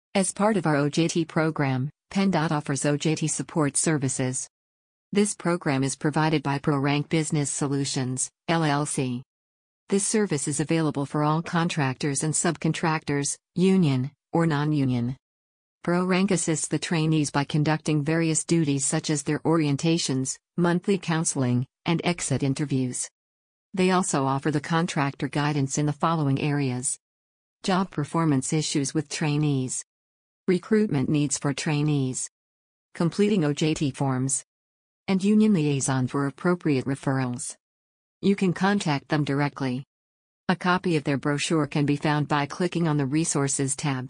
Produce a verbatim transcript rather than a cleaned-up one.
As part of our O J T program, PennDOT offers O J T support services. This program is provided by ProRank Business Solutions, L L C. This service is available for all contractors and subcontractors, union or non-union. ProRank assists the trainees by conducting various duties such as their orientations, monthly counseling, and exit interviews. They also offer the contractor guidance in the following areas: job performance issues with trainees, recruitment needs for trainees, completing O J T forms, and union liaison for appropriate referrals. You can contact them directly. A copy of their brochure can be found by clicking on the Resources tab.